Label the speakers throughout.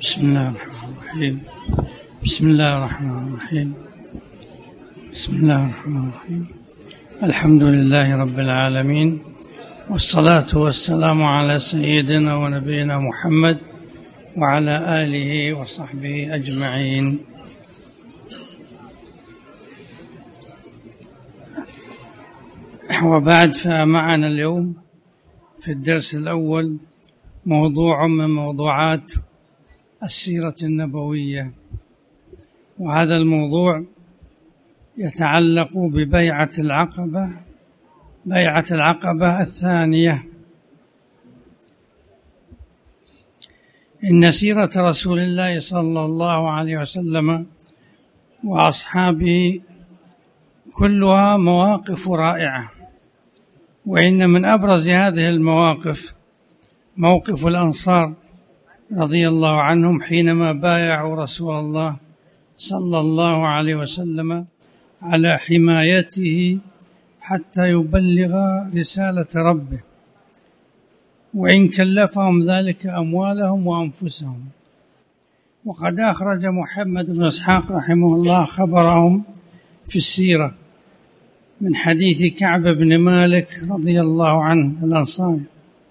Speaker 1: بسم الله الرحمن الرحيم. بسم الله الرحمن الرحيم. بسم الله الرحمن الرحيم. الحمد لله رب العالمين، والصلاة والسلام على سيدنا ونبينا محمد وعلى آله وصحبه أجمعين. وبعد، فمعنا اليوم في الدرس الأول موضوع من موضوعات السيرة النبوية، وهذا الموضوع يتعلق ببيعة العقبة، بيعة العقبة الثانية. إن سيرة رسول الله صلى الله عليه وسلم وأصحابه كلها مواقف رائعة، وإن من أبرز هذه المواقف موقف الأنصار رضي الله عنهم حينما بايعوا رسول الله صلى الله عليه وسلم على حمايته حتى يبلغ رسالة ربه، وإن كلفهم ذلك أموالهم وأنفسهم. وقد أخرج محمد بن إسحاق رحمه الله خبرهم في السيرة من حديث كعب بن مالك رضي الله عنه الأنصاري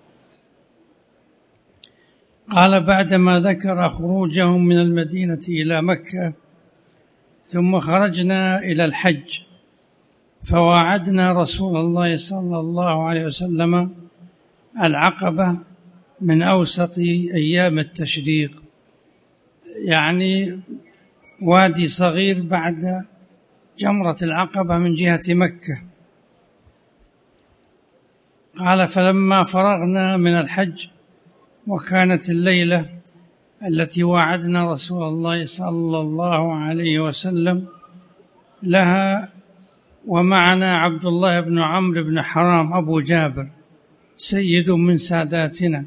Speaker 1: قال: بعدما ذكر خروجهم من المدينة إلى مكة ثم خرجنا إلى الحج، فواعدنا رسول الله صلى الله عليه وسلم العقبة من أوسط أيام التشريق، يعني وادي صغير بعد جمرة العقبة من جهة مكة. قال: فلما فرغنا من الحج وكانت الليلة التي وعدنا رسول الله صلى الله عليه وسلم لها ومعنا عبد الله بن عمرو بن حرام أبو جابر سيد من ساداتنا،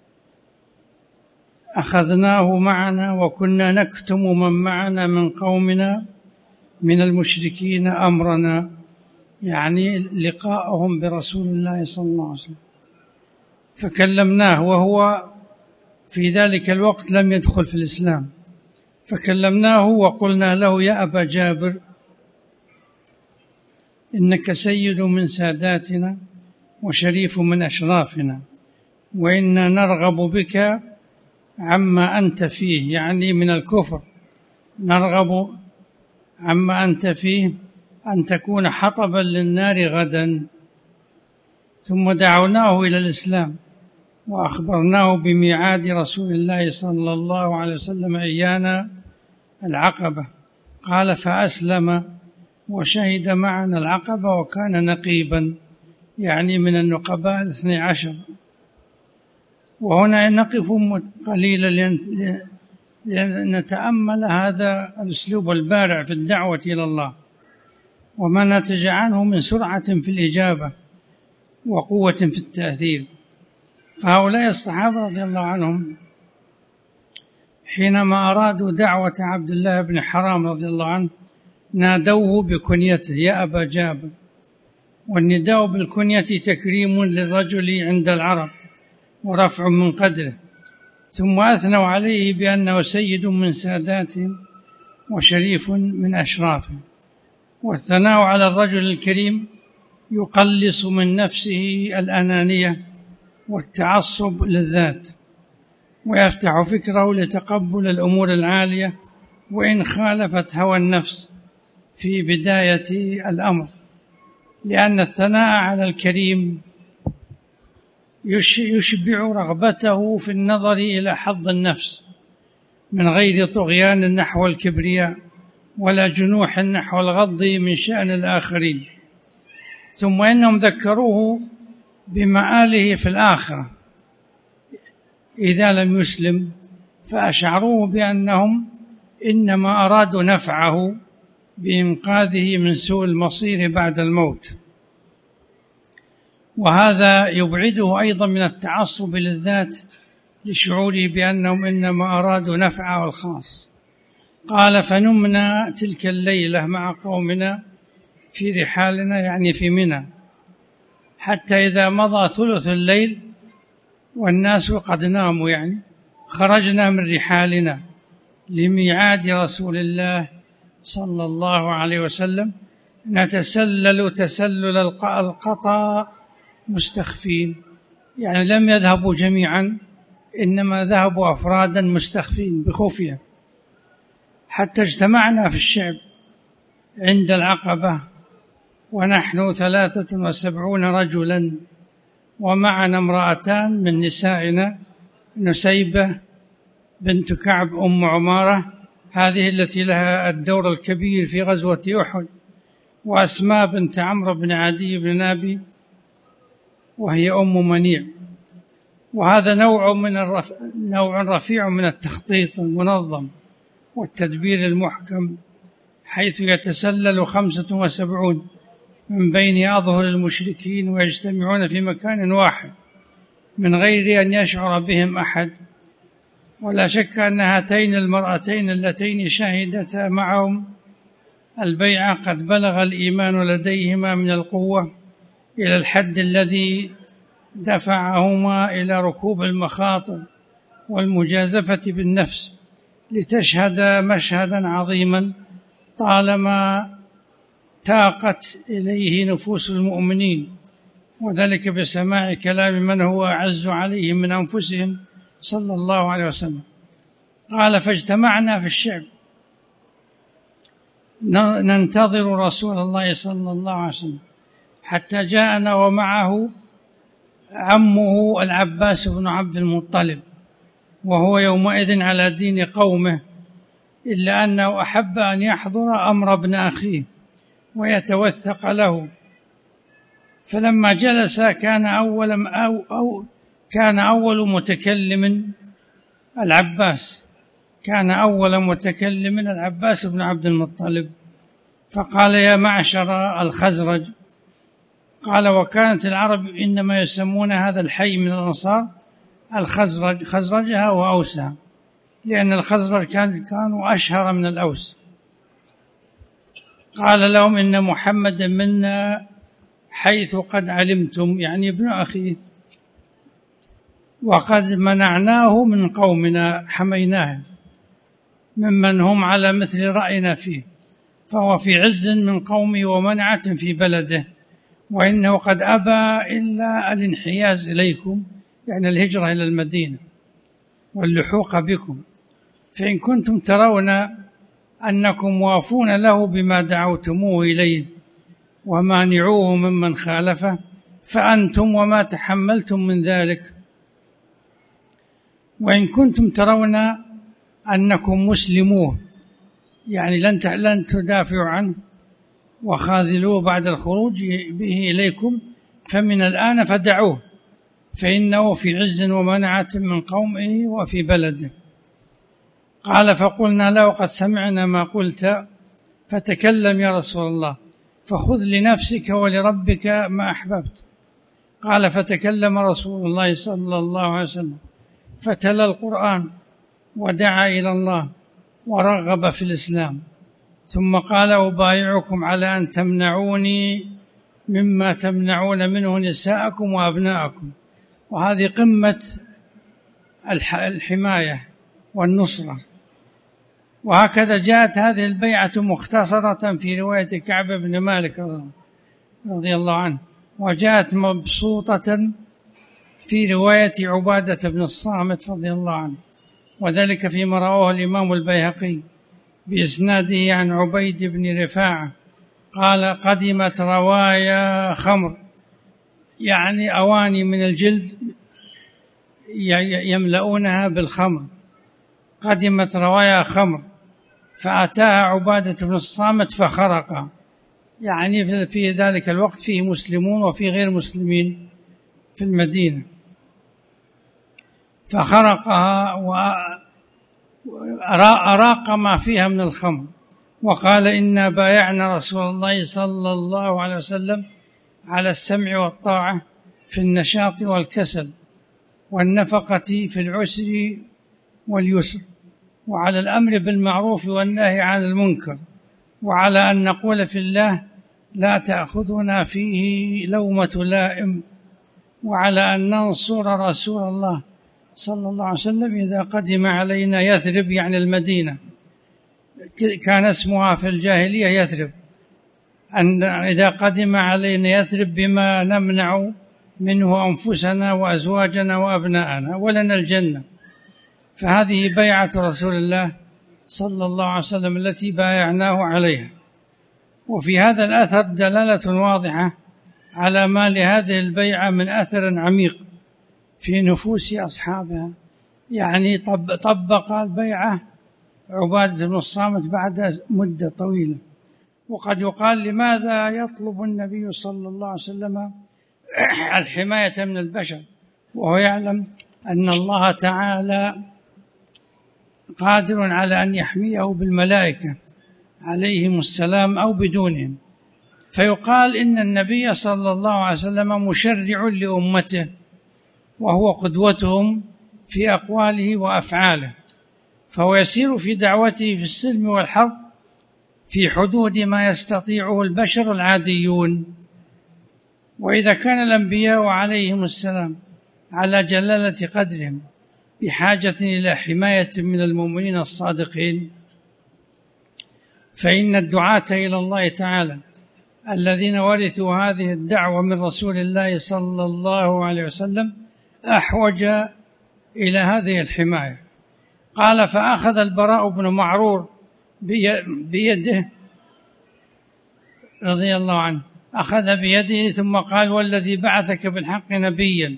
Speaker 1: أخذناه معنا وكنا نكتم من معنا من قومنا من المشركين أمرنا، يعني لقاءهم برسول الله صلى الله عليه وسلم، فكلمناه وهو في ذلك الوقت لم يدخل في الإسلام، فكلمناه وقلنا له: يا أبا جابر، إنك سيد من ساداتنا وشريف من أشرافنا، وإنا نرغب بك عما أنت فيه، يعني من الكفر، نرغب عما أنت فيه أن تكون حطبا للنار غدا. ثم دعوناه إلى الإسلام وأخبرناه بميعاد رسول الله صلى الله عليه وسلم أيانا العقبة. قال: فأسلم وشهد معنا العقبة وكان نقيبا، يعني من النقباء 12. وهنا نقف قليلا لنتأمل هذا الأسلوب البارع في الدعوة إلى الله، وما نتج عنه من سرعة في الإجابة وقوة في التأثير. فهؤلاء الصحابة رضي الله عنهم حينما أرادوا دعوة عبد الله بن حرام رضي الله عنه نادوه بكنيته: يا أبا جابر. والنداء بالكنية تكريم للرجل عند العرب ورفع من قدره، ثم أثنوا عليه بأنه سيد من ساداتهم وشريف من أشرافهم. والثناء على الرجل الكريم يقلص من نفسه الأنانية والتعصب للذات، ويفتح فكره لتقبل الأمور العالية وإن خالفت هوى النفس في بداية الأمر، لأن الثناء على الكريم يشبع رغبته في النظر إلى حظ النفس من غير طغيان نحو الكبرياء ولا جنوح نحو الغض من شأن الآخرين. ثم إنهم ذكروه بمآله في الآخرة إذا لم يسلم، فأشعروه بأنهم إنما أرادوا نفعه بإنقاذه من سوء المصير بعد الموت، وهذا يبعده أيضا من التعصب للذات لشعوره بأنهم إنما أرادوا نفعه الخاص. قال: فنمنا تلك الليلة مع قومنا في رحالنا، يعني في منى، حتى إذا مضى ثلث الليل والناس قد ناموا، يعني خرجنا من رحالنا لميعاد رسول الله صلى الله عليه وسلم نتسلل تسلل القطا مستخفين، يعني لم يذهبوا جميعا، إنما ذهبوا أفرادا مستخفين بخفية، حتى اجتمعنا في الشعب عند العقبة ونحن 73 رجلا، ومعنا امرأتان من نسائنا، نسيبة بنت كعب أم عمارة هذه التي لها الدور الكبير في غزوة أحد، وأسماء بنت عمرو بن عدي بن نابي وهي أم منيع. وهذا نوع رفيع من التخطيط المنظم والتدبير المحكم، حيث يتسلل 75 من بين أظهر المشركين ويجتمعون في مكان واحد من غير أن يشعر بهم أحد. ولا شك أن هاتين المرأتين اللتين شهدتا معهم البيعة قد بلغ الإيمان لديهما من القوة إلى الحد الذي دفعهما إلى ركوب المخاطر والمجازفة بالنفس لتشهد مشهدا عظيما طالما تاقت إليه نفوس المؤمنين، وذلك بسماع كلام من هو أعز عليهم من أنفسهم صلى الله عليه وسلم. قال: فاجتمعنا في الشعب ننتظر رسول الله صلى الله عليه وسلم حتى جاءنا ومعه عمه العباس بن عبد المطلب، وهو يومئذ على دين قومه، إلا أنه أحب أن يحضر أمر ابن أخيه ويتوثق له. فلما جلس كان أول متكلم العباس، العباس بن عبد المطلب، فقال: يا معشر الخزرج. قال: وكانت العرب إنما يسمون هذا الحي من الأنصار الخزرج، خزرجها وأوسها، لأن الخزرج كانوا أشهر من الأوس. قال لهم: إن محمدا منا حيث قد علمتم، يعني ابن أخيه، وقد منعناه من قومنا، حميناه ممن هم على مثل رأينا فيه، فهو في عز من قومه ومنعة في بلده، وإنه قد أبى إلا الانحياز إليكم، يعني الهجرة إلى المدينة واللحوق بكم، فإن كنتم ترون أنكم وافون له بما دعوتموه إليه ومانعوه ممن خالفه، فأنتم وما تحملتم من ذلك. وإن كنتم ترون أنكم مسلموه، يعني لن تدافعوا عنه وخاذلوه بعد الخروج به إليكم، فمن الآن فدعوه، فإنه في عز ومنعة من قومه وفي بلده. قال: فقلنا له: قد سمعنا ما قلت، فتكلم يا رسول الله، فخذ لنفسك ولربك ما أحببت. قال: فتكلم رسول الله صلى الله عليه وسلم فتلا القرآن ودعا إلى الله ورغب في الإسلام، ثم قال: أبايعكم على أن تمنعوني مما تمنعون منه نساءكم وأبناءكم. وهذه قمة الحماية والنصرة. وهكذا جاءت هذه البيعة مختصرة في رواية كعب بن مالك رضي الله عنه، وجاءت مبسوطة في رواية عبادة بن الصامت رضي الله عنه، وذلك فيما رواه الإمام البيهقي بإسناده عن عبيد بن رفاعة قال: قدمت روايا خمر، يعني أواني من الجلد يملؤونها بالخمر، قدمت روايا خمر، فأتاها عبادة بن الصامت فخرق، يعني في ذلك الوقت فيه مسلمون وفي غير مسلمين في المدينة، فخرقها وأراق ما فيها من الخمر، وقال: إنا بايعنا رسول الله صلى الله عليه وسلم على السمع والطاعة في النشاط والكسل والنفقة في العسر واليسر، وعلى الأمر بالمعروف والنهي عن المنكر، وعلى أن نقول في الله لا تأخذنا فيه لومة لائم، وعلى أن ننصر رسول الله صلى الله عليه وسلم إذا قدم علينا يثرب يعني المدينة، كان اسمها في الجاهلية يثرب، أن إذا قدم علينا يثرب بما نمنع منه أنفسنا وأزواجنا وأبناءنا ولنا الجنة. فهذه بيعة رسول الله صلى الله عليه وسلم التي بايعناه عليها. وفي هذا الأثر دلالة واضحة على ما لهذه البيعة من أثر عميق في نفوس أصحابها، يعني طبق البيعة عبادة بن الصامت بعد مدة طويلة. وقد يقال لماذا يطلب النبي صلى الله عليه وسلم الحماية من البشر وهو يعلم أن الله تعالى قادر على أن يحميه بالملائكة عليهم السلام أو بدونهم. فيقال إن النبي صلى الله عليه وسلم مشرع لأمته وهو قدوتهم في أقواله وأفعاله، فهو يسير في دعوته في السلم والحرب في حدود ما يستطيعه البشر العاديون. وإذا كان الأنبياء عليهم السلام على جلالة قدرهم بحاجة إلى حماية من المؤمنين الصادقين، فإن الدعاة إلى الله تعالى الذين ورثوا هذه الدعوة من رسول الله صلى الله عليه وسلم أحوج إلى هذه الحماية. قال: فأخذ البراء بن معرور بيده رضي الله عنه، أخذ بيده ثم قال: والذي بعثك بالحق نبيا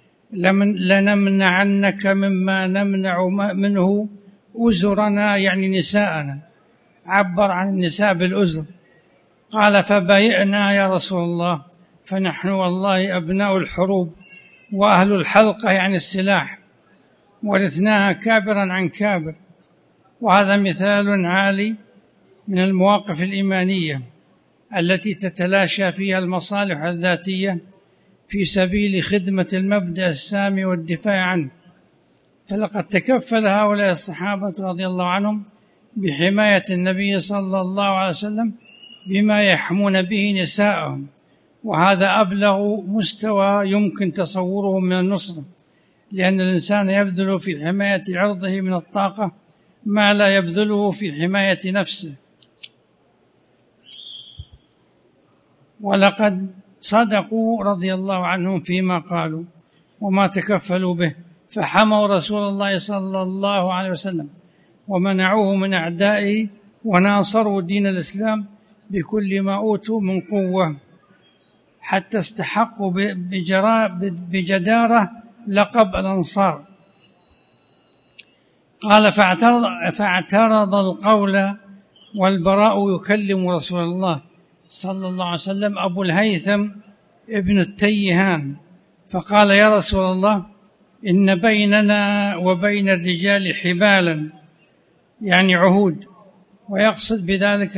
Speaker 1: لنمنعنك مما نمنع منه أزرنا، يعني نساءنا، عبر عن النساء بالأزر. قال: فبايعنا يا رسول الله، فنحن والله أبناء الحروب وأهل الحلقة يعني السلاح، ورثناها كابرا عن كابر. وهذا مثال عالي من المواقف الإيمانية التي تتلاشى فيها المصالح الذاتية في سبيل خدمة المبدأ السامي والدفاع عنه. فلقد تكفل هؤلاء الصحابة رضي الله عنهم بحماية النبي صلى الله عليه وسلم بما يحمون به نساءهم، وهذا أبلغ مستوى يمكن تصوره من النصرة، لأن الإنسان يبذل في حماية عرضه من الطاقة ما لا يبذله في حماية نفسه. ولقد صدقوا رضي الله عنهم فيما قالوا وما تكفلوا به، فحموا رسول الله صلى الله عليه وسلم ومنعوه من أعدائه وناصروا دين الإسلام بكل ما أوتوا من قوة، حتى استحقوا بجدارة لقب الأنصار. قال: فاعترض القول والبراء يكلم رسول الله صلى الله عليه وسلم أبو الهيثم ابن التيهان، فقال: يا رسول الله، إن بيننا وبين الرجال حبالا، يعني عهود، ويقصد بذلك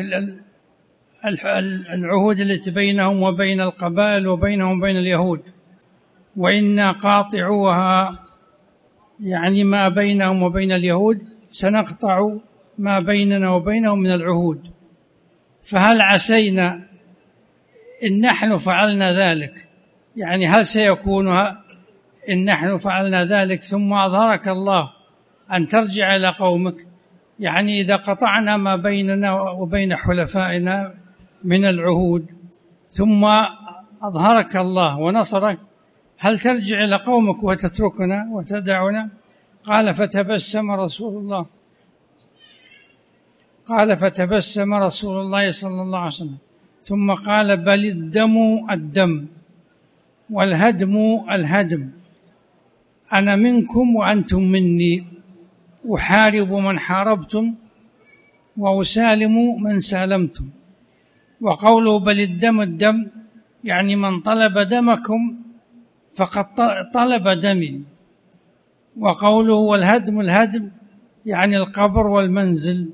Speaker 1: العهود التي بينهم وبين القبائل وبينهم وبين اليهود، وإنا قاطعوها، يعني ما بينهم وبين اليهود سنقطع ما بيننا وبينهم من العهود. فهل عسينا إن نحن فعلنا ذلك، يعني هل سيكون إن نحن فعلنا ذلك ثم أظهرك الله أن ترجع إلى قومك، يعني إذا قطعنا ما بيننا وبين حلفائنا من العهود ثم أظهرك الله ونصرك، هل ترجع إلى قومك وتتركنا وتدعنا؟ قال: فتبسم رسول الله صلى الله عليه وسلم ثم قال: بل الدم الدم والهدم الهدم، أنا منكم وأنتم مني، أحارب من حاربتم وأسالم من سالمتم. وقوله بل الدم الدم يعني من طلب دمكم فقد طلب دمي. وقوله والهدم الهدم يعني القبر والمنزل،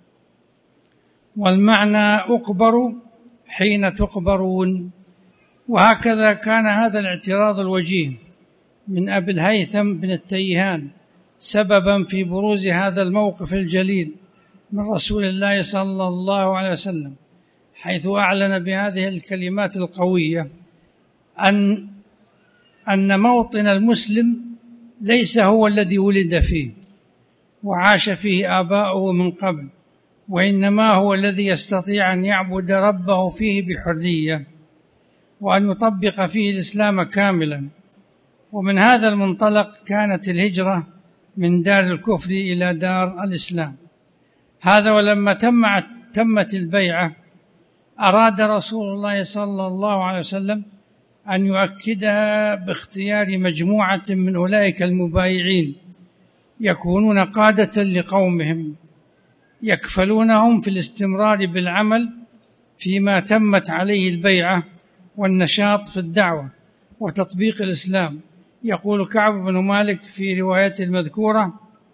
Speaker 1: والمعنى أقبر حين تقبرون. وهكذا كان هذا الاعتراض الوجيه من أبي الهيثم بن التيهان سببا في بروز هذا الموقف الجليل من رسول الله صلى الله عليه وسلم، حيث أعلن بهذه الكلمات القوية أن موطن المسلم ليس هو الذي ولد فيه وعاش فيه آباؤه من قبل، وإنما هو الذي يستطيع أن يعبد ربه فيه بحرية وأن يطبق فيه الإسلام كاملا. ومن هذا المنطلق كانت الهجرة من دار الكفر إلى دار الإسلام. هذا ولما تمت البيعة أراد رسول الله صلى الله عليه وسلم أن يؤكدها باختيار مجموعة من أولئك المبايعين يكونون قادة لقومهم يكفلونهم في الاستمرار بالعمل فيما تمت عليه البيعة والنشاط في الدعوة وتطبيق الإسلام. يقول كعب بن مالك في روايته المذكورة: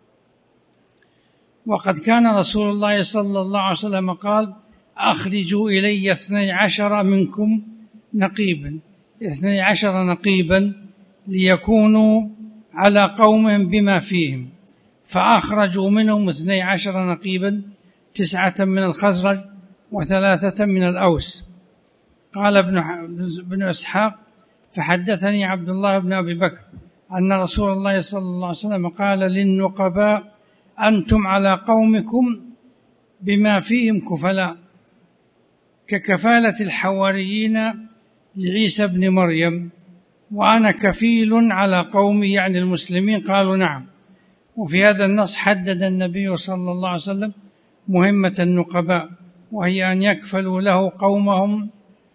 Speaker 1: وقد كان رسول الله صلى الله عليه وسلم قال: أخرجوا إلي 12 منكم نقيبا، 12 نقيبا ليكونوا على قوم بما فيهم، فأخرجوا منهم 12 نقيبا، 9 من الخزرج و3 من الأوس. قال ابن إسحاق: فحدثني عبد الله بن أبي بكر أن رسول الله صلى الله عليه وسلم قال للنقباء: أنتم على قومكم بما فيهم كفلاء، ككفالة الحواريين لعيسى بن مريم، وأنا كفيل على قومي، يعني المسلمين. قالوا: نعم. وفي هذا النص حدد النبي صلى الله عليه وسلم مهمة النقباء، وهي أن يكفلوا له قومهم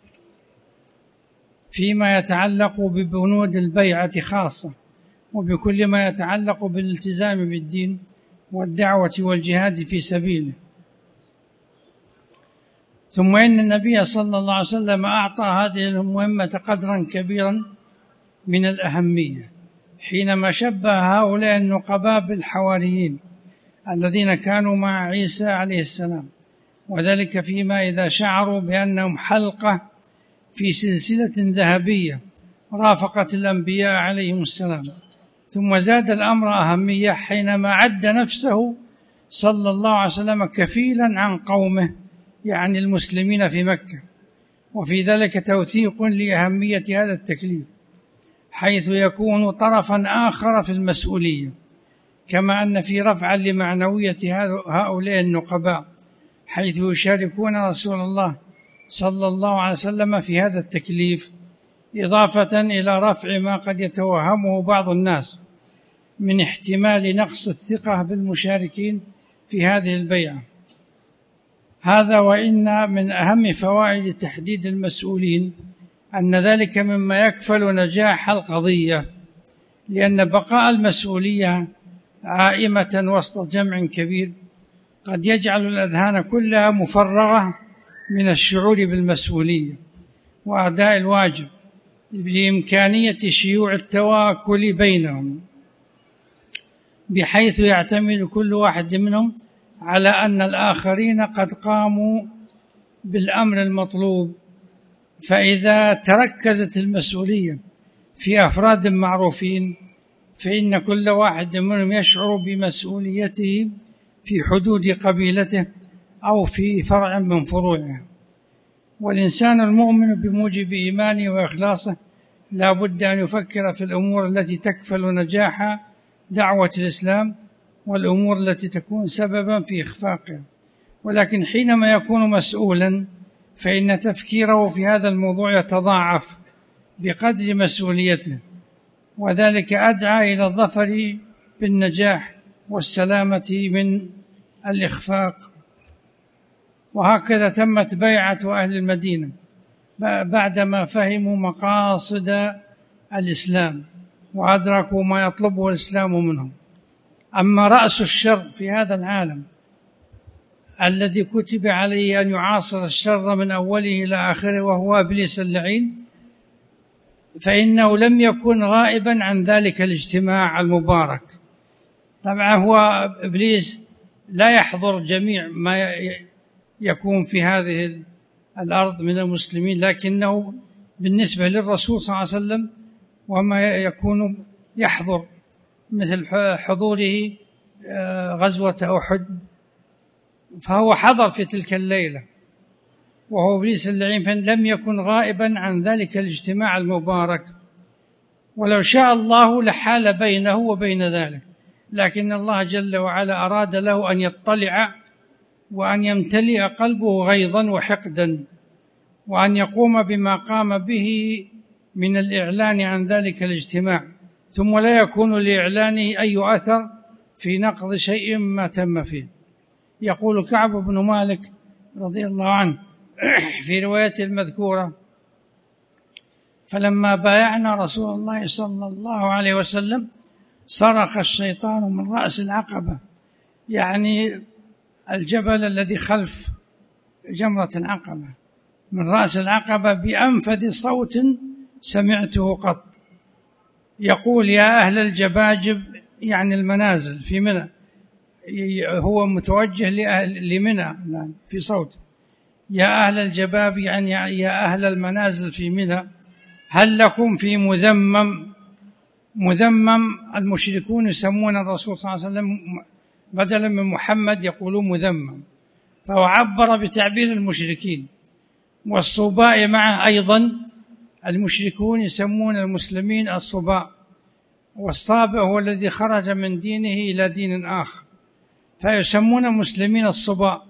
Speaker 1: فيما يتعلق ببنود البيعة خاصة، وبكل ما يتعلق بالالتزام بالدين والدعوة والجهاد في سبيله. ثم إن النبي صلى الله عليه وسلم أعطى هذه المهمة قدرا كبيرا من الأهمية حينما شبه هؤلاء النقباء بالحواريين الذين كانوا مع عيسى عليه السلام، وذلك فيما إذا شعروا بأنهم حلقة في سلسلة ذهبية رافقت الأنبياء عليهم السلام. ثم زاد الأمر أهمية حينما عد نفسه صلى الله عليه وسلم كفيلا عن قومه، يعني المسلمين في مكة، وفي ذلك توثيق لأهمية هذا التكليف، حيث يكون طرفا آخر في المسؤولية، كما أن في رفعا لمعنوية هؤلاء النقباء، حيث يشاركون رسول الله صلى الله عليه وسلم في هذا التكليف، إضافة إلى رفع ما قد يتوهمه بعض الناس من احتمال نقص الثقة بالمشاركين في هذه البيعة. هذا وإن من أهم فوائد تحديد المسؤولين أن ذلك مما يكفل نجاح القضية، لأن بقاء المسؤولية عائمة وسط جمع كبير قد يجعل الأذهان كلها مفرغة من الشعور بالمسؤولية وأداء الواجب، بإمكانية شيوع التواكل بينهم، بحيث يعتمد كل واحد منهم على أن الآخرين قد قاموا بالأمر المطلوب. فإذا تركزت المسؤولية في أفراد معروفين فإن كل واحد منهم يشعر بمسؤوليته في حدود قبيلته أو في فرع من فروعها. والإنسان المؤمن بموجب إيمانه وإخلاصه لا بد أن يفكر في الأمور التي تكفل نجاح دعوة الإسلام والأمور التي تكون سببا في إخفاقها. ولكن حينما يكون مسؤولا فإن تفكيره في هذا الموضوع يتضاعف بقدر مسؤوليته، وذلك أدعى إلى الظفر بالنجاح والسلامة من الإخفاق. وهكذا تمت بيعة أهل المدينة بعدما فهموا مقاصد الإسلام وأدركوا ما يطلبه الإسلام منهم. أما رأس الشر في هذا العالم الذي كتب عليه أن يعاصر الشر من أوله إلى آخره وهو إبليس اللعين، فإنه لم يكن غائبا عن ذلك الاجتماع المبارك. طبعا هو إبليس لا يحضر جميع ما يكون في هذه الأرض من المسلمين، لكنه بالنسبة للرسول صلى الله عليه وسلم وما يكون يحضر، مثل حضوره غزوة أحد، فهو حضر في تلك الليلة وهو إبليس اللعين، فلم يكن غائبا عن ذلك الاجتماع المبارك. ولو شاء الله لحال بينه وبين ذلك، لكن الله جل وعلا أراد له أن يطلع وأن يمتلئ قلبه غيظا وحقدا، وأن يقوم بما قام به من الإعلان عن ذلك الاجتماع، ثم لا يكون لإعلانه أي أثر في نقض شيء ما تم فيه. يقول كعب بن مالك رضي الله عنه في روايته المذكورة: فلما بايعنا رسول الله صلى الله عليه وسلم صرخ الشيطان من رأس العقبة، يعني الجبل الذي خلف جمرة العقبة، من رأس العقبة بأنفذ صوت سمعته قط، يقول: يا أهل الجباجب، يعني المنازل في منى، هو متوجه لمنى في صوت، يا أهل الجباب يعني يا أهل المنازل في منى، هل لكم في مذمم المشركون يسمون الرسول صلى الله عليه وسلم بدلا من محمد يقولون مذمم، فهو عبر بتعبير المشركين. والصباء معه أيضا، المشركون يسمون المسلمين الصباء، والصابئ هو الذي خرج من دينه إلى دين آخر، فيسمون المسلمين الصباء.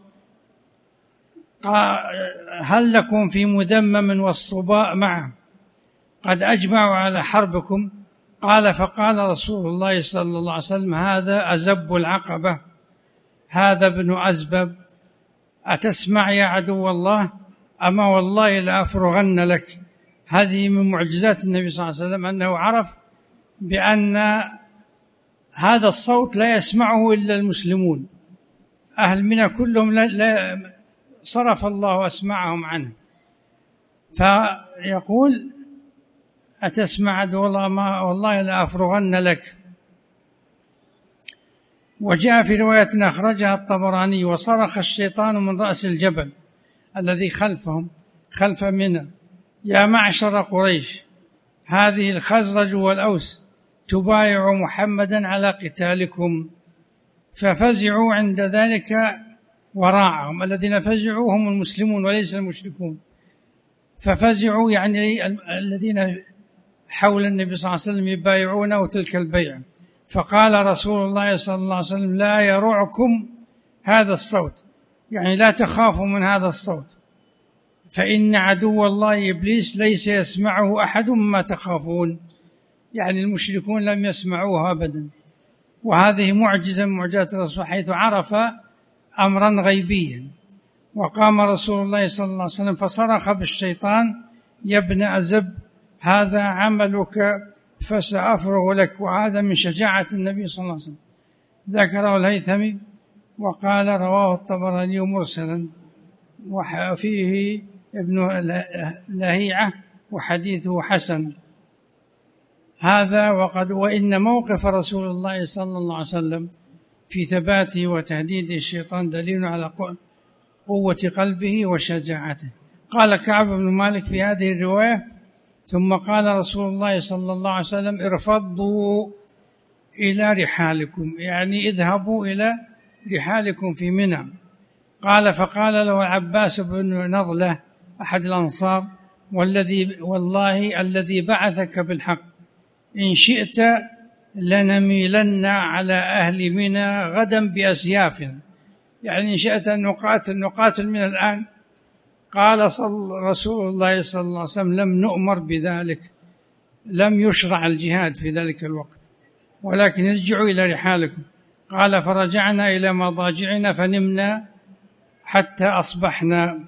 Speaker 1: هل لكم في مذمم والصباء معه قد أجمعوا على حربكم؟ قال: فقال رسول الله صلى الله عليه وسلم: هذا أزب العقبة، هذا ابن أزبب، أتسمع يا عدو الله؟ أما والله لأفرغن لك. هذه من معجزات النبي صلى الله عليه وسلم، أنه عرف بأن هذا الصوت لا يسمعه إلا المسلمون، أهل منى كلهم لا صرف الله أسماعهم عنه. فيقول: أتسمع عدو الله؟ ما والله لأفرغن لك. وجاء في رواية أخرجها الطبراني: وصرخ الشيطان من رأس الجبل الذي خلفهم خلف منى: يا معشر قريش، هذه الخزرج والأوس تبايع محمدا على قتالكم. ففزعوا عند ذلك وراءهم، الذين فزعوا هم المسلمون وليس المشركون، ففزعوا يعني الذين حول النبي صلى الله عليه وسلم يبايعونه تلك البيعة. فقال رسول الله صلى الله عليه وسلم: لا يرعكم هذا الصوت، يعني لا تخافوا من هذا الصوت، فإن عدو الله إبليس ليس يسمعه أحد مما تخافون، يعني المشركون لم يسمعوه أبدا. وهذه معجزة من معجزات الرسول، حيث عرف أمرا غيبيا. وقام رسول الله صلى الله عليه وسلم فصرخ بالشيطان: يا ابن أزب، هذا عملك فسأفرغ لك. وهذا من شجاعة النبي صلى الله عليه وسلم، ذكره الهيثمي وقال: رواه الطبراني مرسلا، وفيه ابن لهيعة وحديثه حسن. هذا وإن موقف رسول الله صلى الله عليه وسلم في ثباته وتهديد الشيطان دليل على قوة قلبه وشجاعته. قال كعب بن مالك في هذه الرواية: ثم قال رسول الله صلى الله عليه وسلم: ارفضوا إلى رحالكم، يعني اذهبوا إلى رحالكم في منى. قال: فقال له عباس بن نضلة أحد الأنصار: والله الذي بعثك بالحق، إن شئت لنميلن على أهل منى غدا بأسيافنا، يعني إن شئت أن نقاتل من الآن. قال رسول الله صلى الله عليه وسلم: لم نؤمر بذلك، لم يشرع الجهاد في ذلك الوقت، ولكن ارجعوا إلى رحالكم. قال: فرجعنا إلى مضاجعنا فنمنا حتى أصبحنا.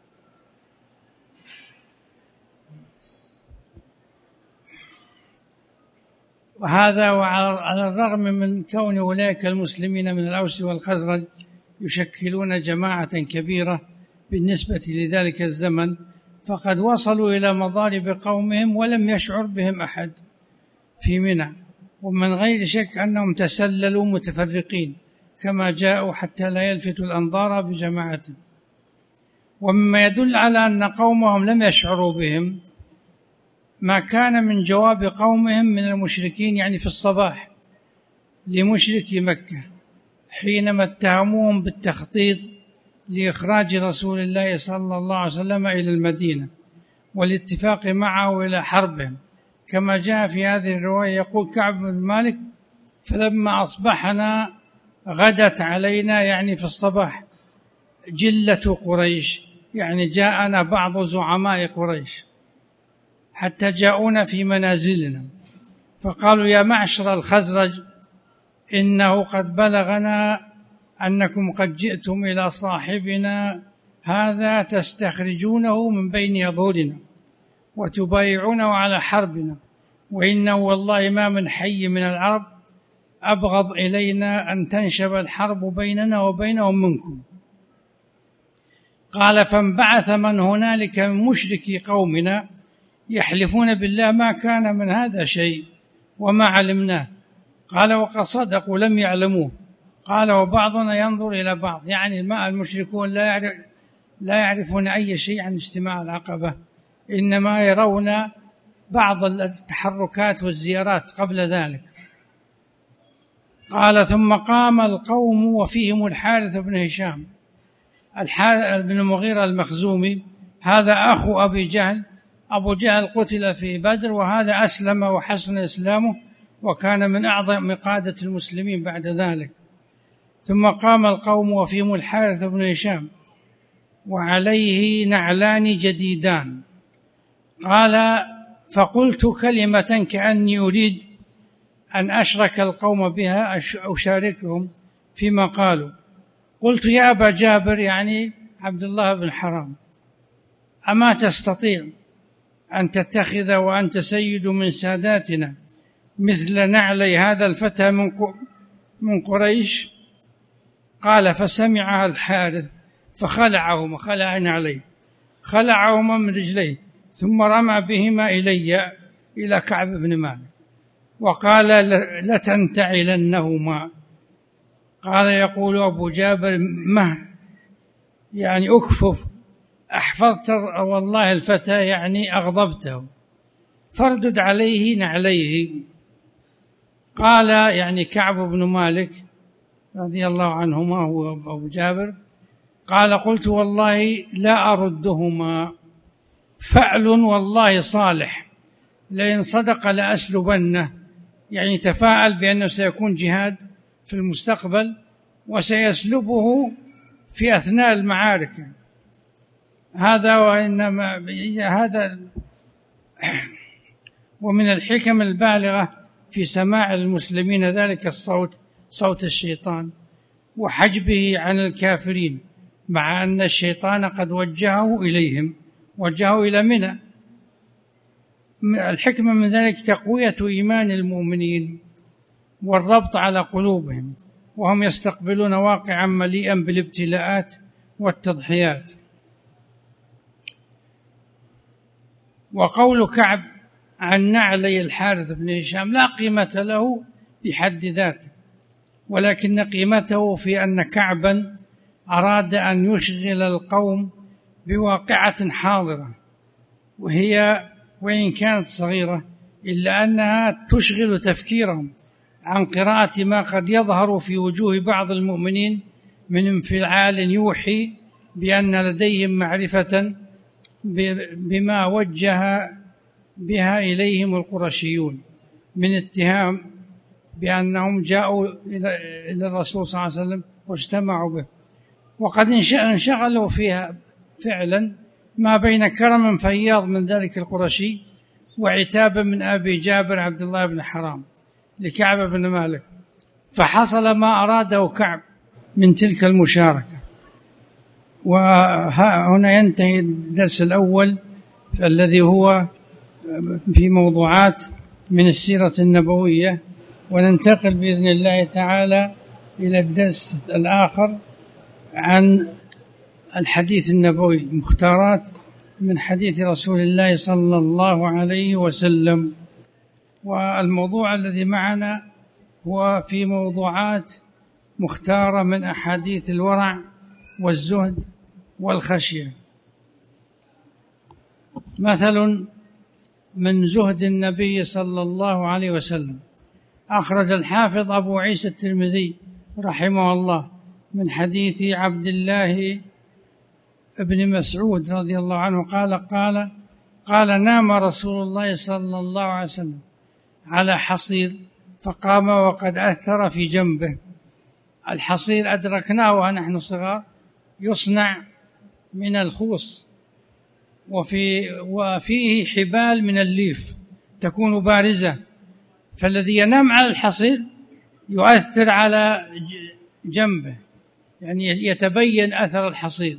Speaker 1: وهذا وعلى الرغم من كون أولئك المسلمين من الأوس والخزرج يشكلون جماعة كبيرة بالنسبة لذلك الزمن، فقد وصلوا إلى مضارب قومهم ولم يشعر بهم أحد في منى، ومن غير شك أنهم تسللوا متفرقين كما جاءوا حتى لا يلفتوا الأنظار بجماعة. ومما يدل على أن قومهم لم يشعروا بهم ما كان من جواب قومهم من المشركين، يعني في الصباح لمشركي مكة حينما اتهموهم بالتخطيط لإخراج رسول الله صلى الله عليه وسلم إلى المدينة والاتفاق معه إلى حربهم. كما جاء في هذه الرواية. يقول كعب بن مالك: فلما أصبحنا غدت علينا، يعني في الصباح، جلة قريش، يعني جاءنا بعض زعماء قريش حتى جاءونا في منازلنا، فقالوا: يا معشر الخزرج، إنه قد بلغنا أنكم قد جئتم إلى صاحبنا هذا تستخرجونه من بين يظهرنا وتبايعونه على حربنا، وإنه والله ما من حي من العرب أبغض إلينا أن تنشب الحرب بيننا وبينهم منكم. قال: فانبعث من هنالك من مشركي قومنا يحلفون بالله ما كان من هذا شيء وما علمناه. قال: وقد صدقوا لم يعلموه. قال: وبعضنا ينظر إلى بعض، يعني المشركون لا يعرفون أي شيء عن اجتماع العقبة، إنما يرون بعض التحركات والزيارات قبل ذلك. قال: ثم قام القوم وفيهم الحارث بن هشام، الحارث بن المغيرة المخزومي، هذا أخو أبي جهل. أبو جهل قتل في بدر، وهذا أسلم وحسن إسلامه وكان من أعظم قادة المسلمين بعد ذلك. ثم قام القوم وفيهم الحارث بن هشام وعليه نعلان جديدان. قال: فقلت كلمة كأني أريد أن أشرك القوم بها، أشاركهم فيما قالوا. قلت: يا أبا جابر، يعني عبد الله بن حرام، أما تستطيع أن تتخذ وأنت سيد من ساداتنا مثل نعلي هذا الفتى من قريش؟ قال: فسمعها الحارث فخلعهما، خلع نعليه، خلعهما من رجليه، ثم رمى بهما إلى كعب بن مالك وقال: لتنتعلنهما. قال: يقول أبو جابر: يعني أكفف، أحفظت والله الفتى، يعني أغضبته، فاردد عليه نعليه. قال يعني كعب بن مالك رضي الله عنهما هو أبو جابر، قال: قلت: والله لا أردهما، فأل والله صالح، لئن صدق لأسلبنه، يعني تفاءل بأنه سيكون جهاد في المستقبل وسيسلبه في أثناء المعارك. هذا ومن الحكم البالغة في سماع المسلمين ذلك الصوت، صوت الشيطان، وحجبه عن الكافرين، مع أن الشيطان قد وجهه إليهم، وجهه إلى منى. الحكمة من ذلك تقوية إيمان المؤمنين والربط على قلوبهم وهم يستقبلون واقعا مليئا بالابتلاءات والتضحيات. وقول كعب عن نعلي الحارث بن هشام لا قيمة له بحد ذاته، ولكن قيمته في أن كعبا أراد أن يشغل القوم بواقعة حاضرة، وهي وإن كانت صغيرة إلا أنها تشغل تفكيرهم عن قراءة ما قد يظهر في وجوه بعض المؤمنين من انفعال يوحي بأن لديهم معرفة بما وجه بها إليهم القرشيون من اتهام بأنهم جاءوا إلى الرسول صلى الله عليه وسلم واجتمعوا به، وقد انشغلوا فيها فعلا، ما بين كرم فياض من ذلك القرشي وعتاب من أبي جابر عبد الله بن حرام لكعب بن مالك، فحصل ما أراده كعب من تلك المشاركة. وهنا ينتهي الدرس الأول الذي هو في موضوعات من السيرة النبوية، وننتقل بإذن الله تعالى إلى الدرس الآخر عن الحديث النبوي، مختارات من حديث رسول الله صلى الله عليه وسلم. والموضوع الذي معنا هو في موضوعات مختارة من أحاديث الورع والزهد والخشية. مثل من زهد النبي صلى الله عليه وسلم، أخرج الحافظ أبو عيسى الترمذي رحمه الله من حديث عبد الله بن مسعود رضي الله عنه قال: قال: نام رسول الله صلى الله عليه وسلم على حصير فقام وقد أثر في جنبه. الحصير أدركناه ونحن صغار، يصنع من الخوص وفيه حبال من الليف تكون بارزة، فالذي ينام على الحصير يؤثر على جنبه، يعني يتبين أثر الحصير.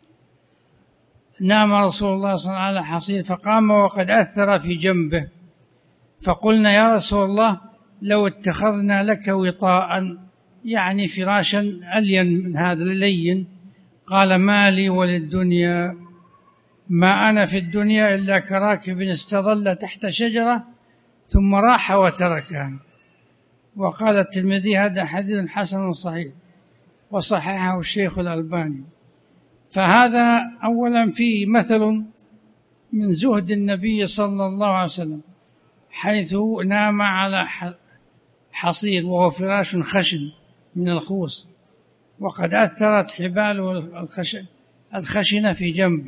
Speaker 1: نام رسول الله صلى الله عليه وسلم على حصير فقام وقد أثر في جنبه، فقلنا: يا رسول الله، لو اتخذنا لك وطاء، يعني فراشا ألين من هذا اللين. قال: ما لي وللدنيا، ما أنا في الدنيا إلا كراكب استظل تحت شجرة ثم راح وتركها. وقال الترمذي: هذا حديث حسن صحيح، وصححه الشيخ الألباني. فهذا أولا فيه مثل من زهد النبي صلى الله عليه وسلم، حيث نام على حصير وهو فراش خشن من الخوص، وقد أثرت حباله الخشنة في جنبه.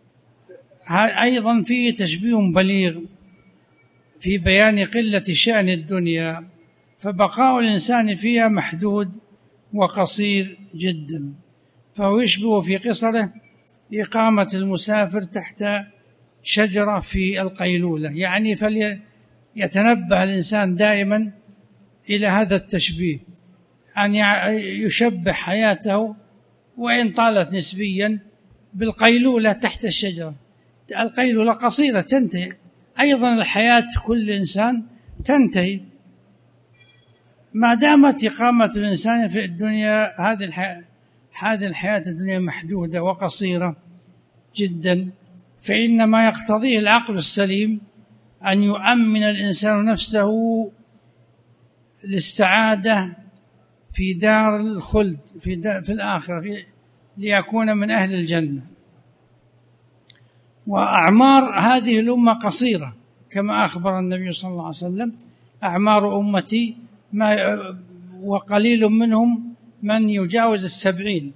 Speaker 1: أيضا فيه تشبيه بليغ في بيان قلة شأن الدنيا، فبقاء الإنسان فيها محدود وقصير جدا، فهو يشبه في قصره إقامة المسافر تحت شجرة في القيلولة. يعني فليتنبه الإنسان دائما إلى هذا التشبيه، أن يشبه حياته وإن طالت نسبيا بالقيلولة تحت الشجرة. القيلولة قصيرة تنتهي، أيضا الحياة كل إنسان تنتهي ما دامت إقامة الإنسان في الدنيا. هذه الحياة الدنيا محدودة وقصيرة جدا، فإن ما يقتضيه العقل السليم أن يؤمن الإنسان نفسه للسعادة في دار الخلد في الآخرة، ليكون من أهل الجنة. وأعمار هذه الأمة قصيرة كما أخبر النبي صلى الله عليه وسلم: أعمار أمتي وقليل منهم من يجاوز 70.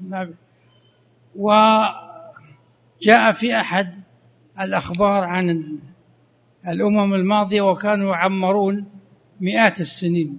Speaker 1: وجاء في أحد الأخبار عن الأمم الماضية وكانوا يعمرون مئات السنين،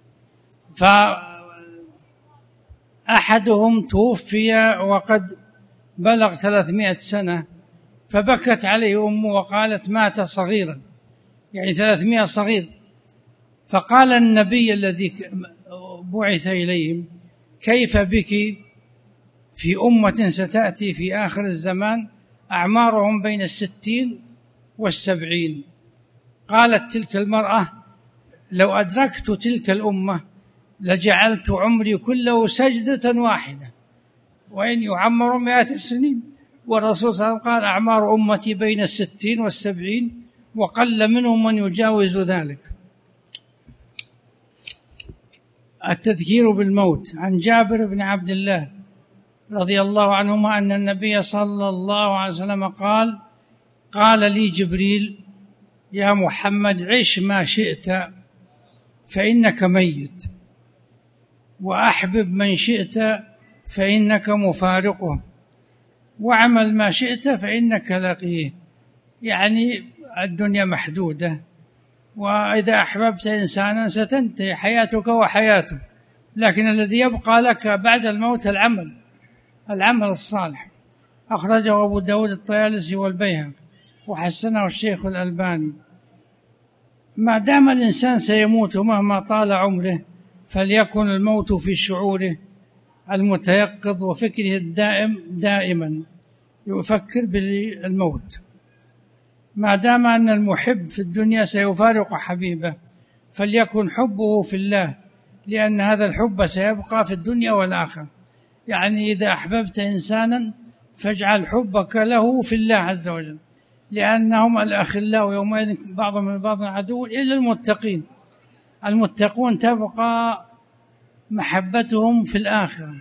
Speaker 1: فأحدهم توفي وقد بلغ 300 سنة، فبكت عليه أمه وقالت: مات صغيرا، يعني 300 صغير. فقال النبي الذي بعث إليهم: كيف بك في أمة ستأتي في آخر الزمان أعمارهم بين 60 و70؟ قالت تلك المرأة: لو أدركت تلك الأمة لجعلت عمري كله سجدة واحدة، وإن يعمر 100 السنين. والرسول صلى الله عليه وسلم قال: أعمار أمتي بين 60 و70، وقل منهم من يجاوز ذلك. التذكير بالموت. عن جابر بن عبد الله رضي الله عنهما أن النبي صلى الله عليه وسلم قال لي جبريل: يا محمد، عش ما شئت فإنك ميت، وأحبب من شئت فإنك مفارقه، واعمل ما شئت فإنك لقيه. يعني الدنيا محدودة، وإذا أحببت إنسانا ستنتهي حياتك وحياته، لكن الذي يبقى لك بعد الموت العمل الصالح. أخرجه أبو داود الطيالسي والبيهقي وحسنه الشيخ الألباني. ما دام الإنسان سيموت مهما طال عمره، فليكن الموت في شعوره المتيقظ وفكره الدائم دائما يفكر بالموت. ما دام أن المحب في الدنيا سيفارق حبيبه، فليكن حبه في الله، لأن هذا الحب سيبقى في الدنيا والآخرة. يعني إذا أحببت إنسانا فاجعل حبك له في الله عز وجل، لأنهم الأخلاء يومئذ بعضهم من بعض عدو إلا المتقين. المتقون تبقى محبتهم في الآخرة.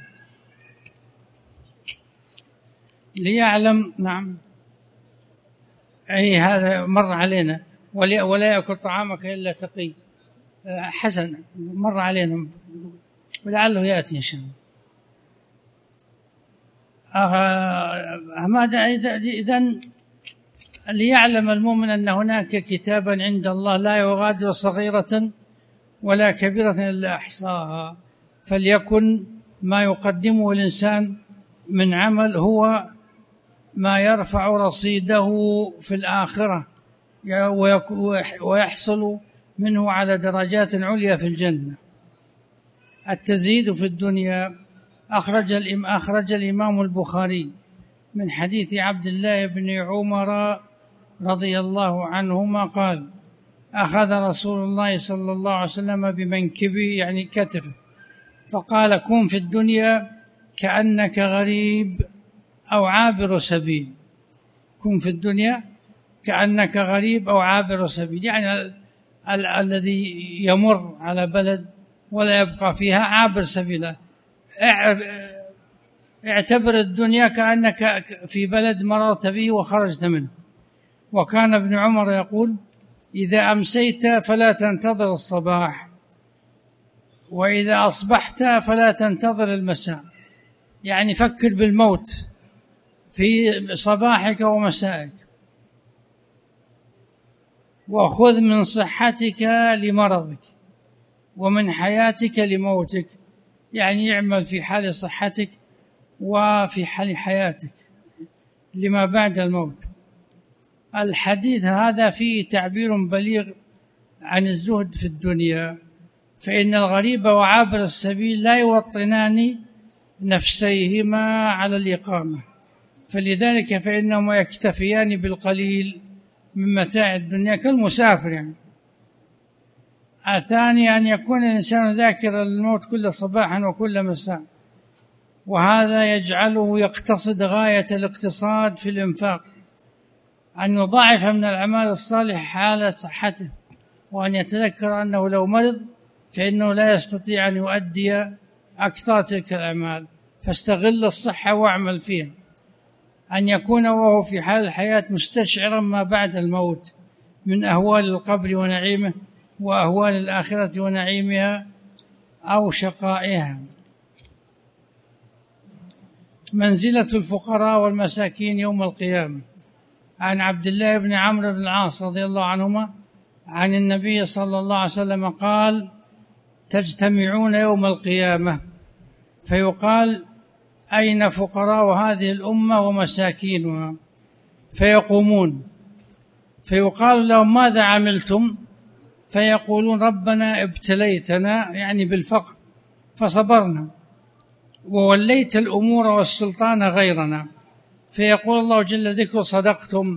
Speaker 1: ليعلم. نعم، أي هذا مر علينا. ولا يأكل طعامك إلا تقي. حسن، مر علينا ولعله يأتي إن شاء الله. إذن ليعلم المؤمن أن هناك كتابا عند الله لا يغادر صغيرة ولا كبيرة إلا أحصاها، فليكن ما يقدمه الإنسان من عمل هو ما يرفع رصيده في الآخرة ويحصل منه على درجات عليا في الجنة. التزهيد في الدنيا. أخرج الإمام البخاري من حديث عبد الله بن عمر رضي الله عنهما قال: أخذ رسول الله صلى الله عليه وسلم بمنكبه يعني كتفه فقال: كن في الدنيا كأنك غريب أو عابر سبيل. كن في الدنيا كأنك غريب أو عابر سبيل، يعني الذي يمر على بلد ولا يبقى فيها عابر سبيل. اعتبر الدنيا كأنك في بلد مررت به وخرجت منه. وكان ابن عمر يقول: إذا أمسيت فلا تنتظر الصباح، وإذا أصبحت فلا تنتظر المساء، يعني فكر بالموت في صباحك ومسائك. وخذ من صحتك لمرضك ومن حياتك لموتك، يعني يعمل في حال صحتك وفي حال حياتك لما بعد الموت. الحديث هذا فيه تعبير بليغ عن الزهد في الدنيا، فإن الغريب وعابر السبيل لا يوطنان نفسيهما على الإقامة، فلذلك فإنهما يكتفيان بالقليل من متاع الدنيا كالمسافر يعني. الثاني أن يكون الإنسان ذاكرا للموت كل صباح وكل مساء، وهذا يجعله يقتصد غاية الاقتصاد في الإنفاق، أن يضاعف من الأعمال الصالحة حال صحته، وأن يتذكر أنه لو مرض فإنه لا يستطيع أن يؤدي أكثر تلك الأعمال، فاستغل الصحة واعمل فيها. أن يكون وهو في حال الحياة مستشعرا ما بعد الموت من أهوال القبر ونعيمه وأهوال الآخرة ونعيمها أو شقائها. منزلة الفقراء والمساكين يوم القيامة. عن عبد الله بن عمرو بن العاص رضي الله عنهما عن النبي صلى الله عليه وسلم قال: تجتمعون يوم القيامة فيقال: أين فقراء هذه الأمة ومساكينها؟ فيقومون فيقال لهم: ماذا عملتم؟ فيقولون: ربنا ابتليتنا يعني بالفقر فصبرنا، ووليت الأمور والسلطان غيرنا. فيقول الله جل ذكره: صدقتم.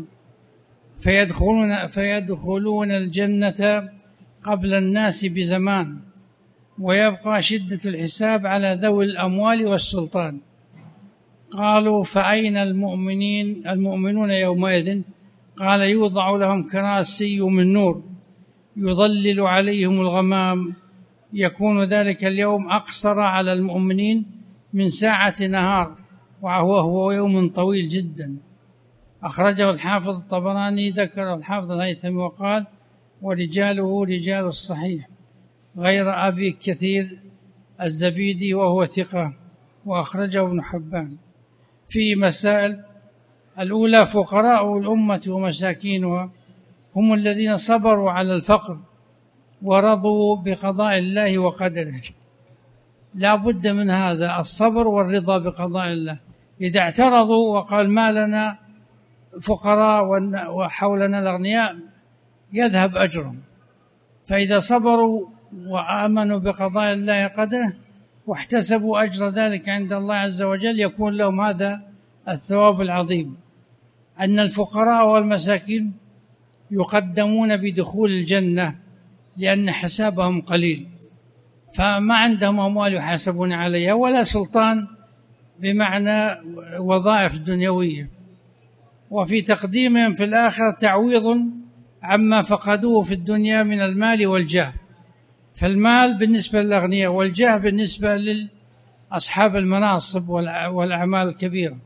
Speaker 1: فيدخلون الجنة قبل الناس بزمان، ويبقى شدة الحساب على ذوي الأموال والسلطان. قالوا: فأين المؤمنون يومئذ؟ قال: يوضع لهم كراسي من نور يظلل عليهم الغمام، يكون ذلك اليوم أقصر على المؤمنين من ساعة نهار، وهو يوم طويل جدا. أخرجه الحافظ الطبراني، ذكر الحافظ الهيثمي وقال: ورجاله رجال الصحيح غير أبي كثير الزبيدي وهو ثقة، وأخرجه ابن حبان. في مسائل: الأولى: فقراء الأمة ومساكينها هم الذين صبروا على الفقر ورضوا بقضاء الله وقدره. لا بد من هذا الصبر والرضا بقضاء الله. إذا اعترضوا وقال: ما لنا فقراء وحولنا الأغنياء، يذهب أجرهم. فإذا صبروا وآمنوا بقضاء الله قدره واحتسبوا أجر ذلك عند الله عز وجل، يكون لهم هذا الثواب العظيم. أن الفقراء والمساكين يقدمون بدخول الجنة لأن حسابهم قليل، فما عندهم أموال يحاسبون عليها ولا سلطان بمعنى وظائف دنيوية. وفي تقديمهم في الآخرة تعويض عما فقدوه في الدنيا من المال والجاه، فالمال بالنسبة للأغنياء والجاه بالنسبة لأصحاب المناصب والأعمال الكبيرة.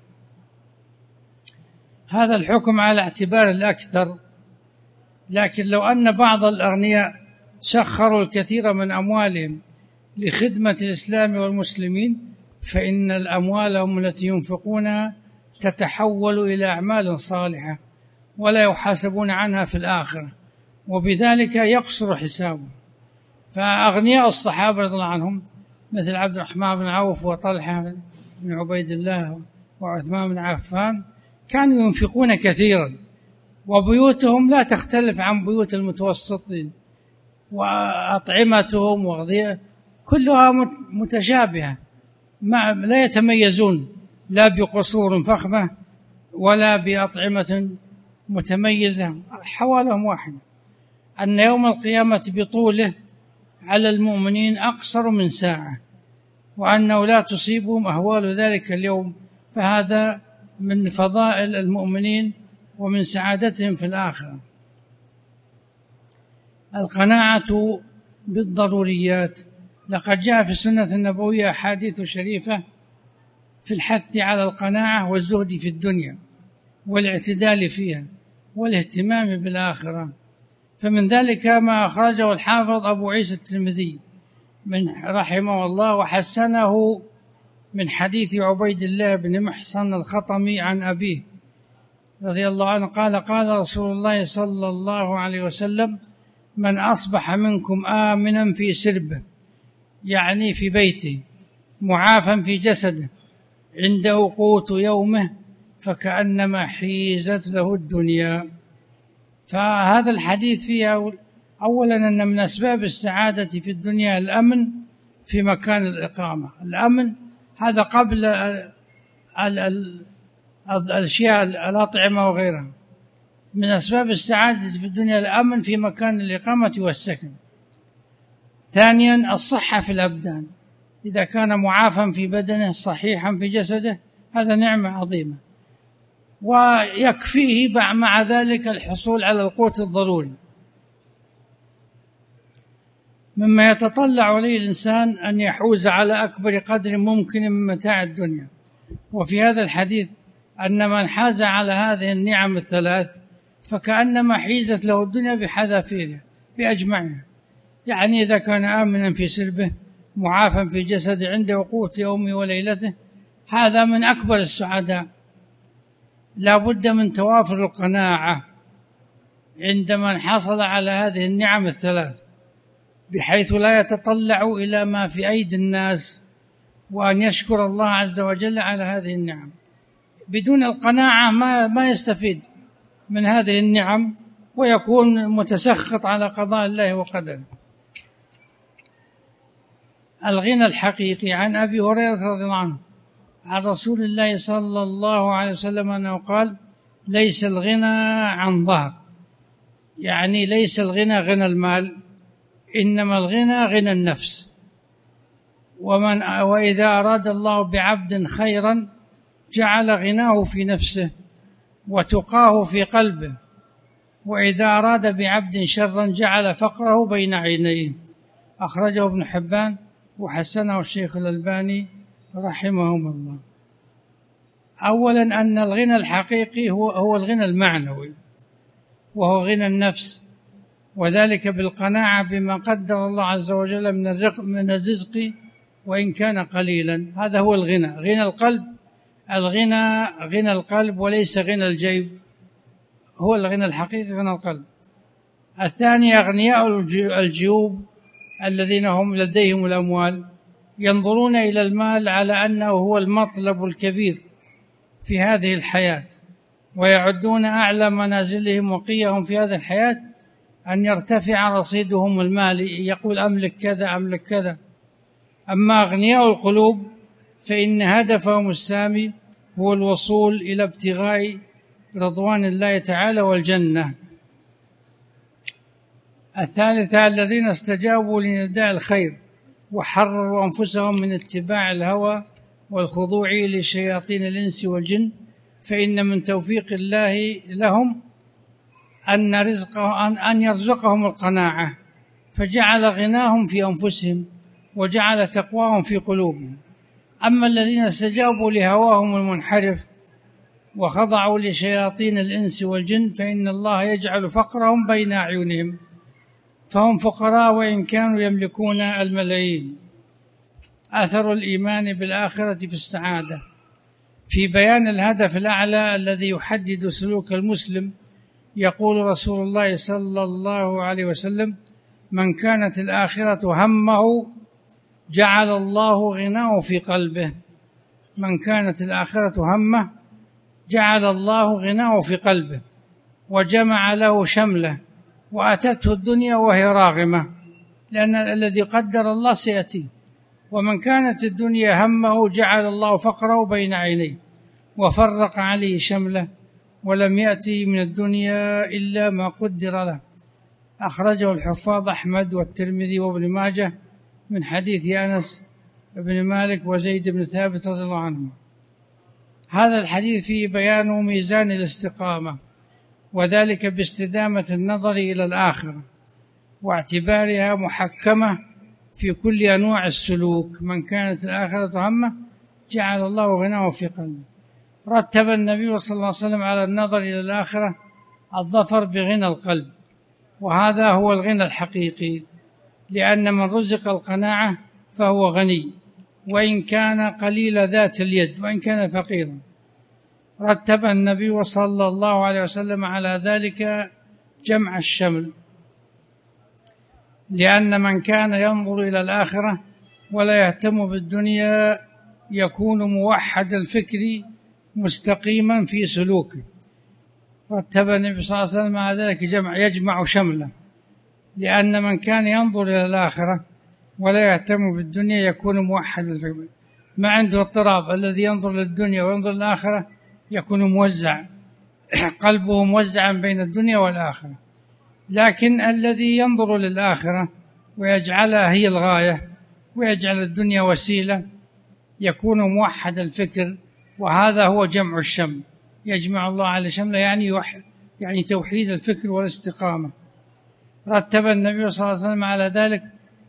Speaker 1: هذا الحكم على اعتبار الأكثر، لكن لو أن بعض الأغنياء سخروا الكثير من أموالهم لخدمة الإسلام والمسلمين، فإن الأموال التي ينفقونها تتحول إلى أعمال صالحة ولا يحاسبون عنها في الآخرة، وبذلك يقصر حسابه. فأغنياء الصحابة رضي الله عنهم مثل عبد الرحمن بن عوف وطلحة بن عبيد الله وعثمان بن عفان كانوا ينفقون كثيرا، وبيوتهم لا تختلف عن بيوت المتوسطين، وأطعمتهم وأغذية كلها متشابهة، لا يتميزون لا بقصور فخمة ولا بأطعمة متميزة، حوالهم واحدة. أن يوم القيامة بطوله على المؤمنين أقصر من ساعة، وأنه لا تصيبهم أهوال ذلك اليوم، فهذا من فضائل المؤمنين ومن سعادتهم في الآخرة. القناعة بالضروريات. لقد جاء في السنة النبوية أحاديث شريفة في الحث على القناعة والزهد في الدنيا والاعتدال فيها والاهتمام بالآخرة. فمن ذلك ما أخرجه الحافظ أبو عيسى الترمذي من رحمه الله وحسنه من حديث عبيد الله بن محصن الخطمي عن أبيه رضي الله عنه قال: قال رسول الله صلى الله عليه وسلم: من أصبح منكم آمنا في سربه، يعني في بيته، معافى في جسده، عنده قوت يومه، فكأنما حيزت له الدنيا. فهذا الحديث فيه أولا أن من أسباب السعادة في الدنيا الأمن في مكان الإقامة. الأمن هذا قبل الأشياء الأطعمة وغيرها. من أسباب السعادة في الدنيا الأمن في مكان الإقامة والسكن. ثانيا الصحة في الأبدان، إذا كان معافى في بدنه صحيحا في جسده هذا نعمة عظيمة، ويكفيه مع ذلك الحصول على القوت الضروري. مما يتطلع إليه الإنسان أن يحوز على أكبر قدر ممكن من متاع الدنيا. وفي هذا الحديث أن من حاز على هذه النعم الثلاث فكأنما حيزت له الدنيا بحذافيرها بأجمعها. يعني إذا كان آمنا في سربه، معافى في جسده، عنده قوت يومه وليلته، هذا من أكبر السعداء. لا بد من توافر القناعة عند من حصل على هذه النعم الثلاث، بحيث لا يتطلع إلى ما في أيدي الناس، وأن يشكر الله عز وجل على هذه النعم. بدون القناعة ما يستفيد من هذه النعم، ويكون متسخط على قضاء الله وقدره. الغنى الحقيقي. عن أبي هريرة رضي الله عنه عن رسول الله صلى الله عليه وسلم أنه قال: ليس الغنى عن ظهر، يعني ليس الغنى غنى المال، إنما الغنى غنى النفس. وإذا أراد الله بعبد خيرا جعل غناه في نفسه وتقاه في قلبه، وإذا أراد بعبد شرا جعل فقره بين عينيه. أخرجه ابن حبان وحسنه الشيخ الألباني رحمهم الله. أولا أن الغنى الحقيقي هو الغنى المعنوي، وهو غنى النفس، وذلك بالقناعة بما قدر الله عز وجل من الرزق وإن كان قليلا. هذا هو الغنى. غنى القلب، الغنى غنى القلب وليس غنى الجيب، هو الغنى الحقيقي غنى القلب. الثاني أغنياء الجيوب الذين هم لديهم الأموال ينظرون إلى المال على أنه هو المطلب الكبير في هذه الحياة، ويعدون أعلى منازلهم وقيهم في هذه الحياة أن يرتفع رصيدهم المالي، يقول أملك كذا أملك كذا. أما أغنياء القلوب فإن هدفهم السامي هو الوصول إلى ابتغاء رضوان الله تعالى والجنة. الثالثة الذين استجابوا لنداء الخير وحرروا أنفسهم من اتباع الهوى والخضوع لشياطين الإنس والجن، فإن من توفيق الله لهم أن يرزقهم القناعة، فجعل غناهم في أنفسهم وجعل تقواهم في قلوبهم. أما الذين استجابوا لهواهم المنحرف وخضعوا لشياطين الإنس والجن فإن الله يجعل فقرهم بين أعينهم، فهم فقراء وإن كانوا يملكون الملايين. أثر الإيمان بالآخرة في السعادة. في بيان الهدف الأعلى الذي يحدد سلوك المسلم يقول رسول الله صلى الله عليه وسلم: من كانت الآخرة همه جعل الله غناه في قلبه. من كانت الآخرة همه جعل الله غناه في قلبه وجمع له شمله، وأتته الدنيا وهي راغمة، لأن الذي قدر الله سيأتيه. ومن كانت الدنيا همه جعل الله فقره بين عينيه وفرق عليه شمله، ولم يأتي من الدنيا إلا ما قدر له. أخرجه الحفاظ أحمد والترمذي وابن ماجه من حديث أنس بن مالك وزيد بن ثابت رضي الله عنهما. هذا الحديث فيه بيان ميزان الاستقامة، وذلك باستدامة النظر إلى الآخرة واعتبارها محكمة في كل أنواع السلوك. من كانت الآخرة همه جعل الله غناه في قلبه. رتب النبي صلى الله عليه وسلم على النظر إلى الآخرة الظفر بغنى القلب، وهذا هو الغنى الحقيقي، لأن من رزق القناعة فهو غني وإن كان قليل ذات اليد وإن كان فقيرا. رتب النبي صلى الله عليه وسلم على ذلك جمع الشمل، لأن من كان ينظر إلى الآخرة ولا يهتم بالدنيا يكون موحد الفكر مستقيما في سلوكه. رتب النبي صلى الله عليه وسلم على ذلك يجمع شمله، لأن من كان ينظر إلى الآخرة ولا يهتم بالدنيا يكون موحد الفكر، ما عنده اضطراب. الذي ينظر للدنيا وينظر للآخرة يكون موزع، قلبه موزعا بين الدنيا والآخرة. لكن الذي ينظر للآخرة ويجعلها هي الغاية ويجعل الدنيا وسيلة يكون موحد الفكر، وهذا هو جمع الشمل. يجمع الله على شمله يعني توحيد الفكر والاستقامة. رتب النبي صلى الله عليه وسلم على ذلك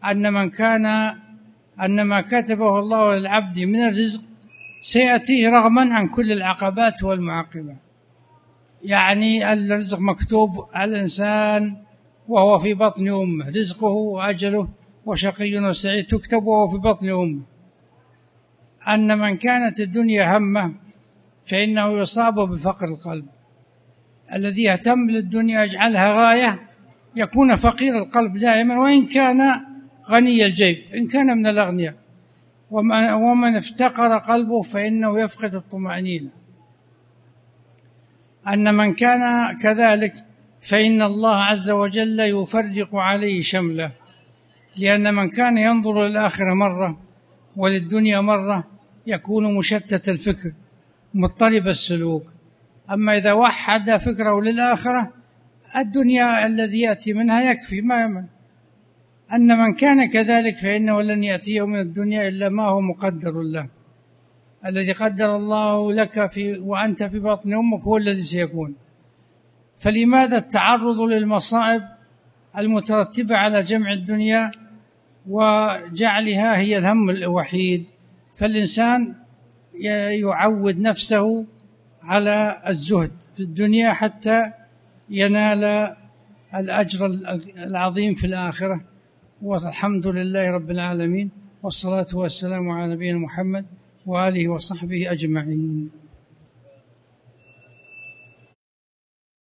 Speaker 1: أن ما كتبه الله للعبد من الرزق سيأتيه رغما عن كل العقبات والمعاقبات. يعني الرزق مكتوب على الإنسان وهو في بطن أمه، رزقه وأجله وشقي وسعيد تكتب وهو في بطن أمه. أن من كانت الدنيا همه فإنه يصاب بفقر القلب. الذي يهتم بالدنيا يجعلها غاية يكون فقير القلب دائما وإن كان غني الجيب، إن كان من الأغنياء. ومن افتقر قلبه فإنه يفقد الطمأنينة. أن من كان كذلك فإن الله عز وجل يفرق عليه شمله، لأن من كان ينظر للآخرة مرة وللدنيا مرة يكون مشتت الفكر مضطرب السلوك. أما إذا وحد فكره للآخرة الدنيا الذي يأتي منها يكفي ما يمنع. أن من كان كذلك فإنه لن يأتيه من الدنيا إلا ما هو مقدر له. الذي قدر الله لك وأنت في بطن أمك هو الذي سيكون. فلماذا التعرض للمصائب المترتبة على جمع الدنيا وجعلها هي الهم الوحيد؟ فالإنسان يعود نفسه على الزهد في الدنيا حتى ينال الأجر العظيم في الآخرة. والحمد لله رب العالمين، والصلاة والسلام على نبينا محمد وآله وصحبه أجمعين.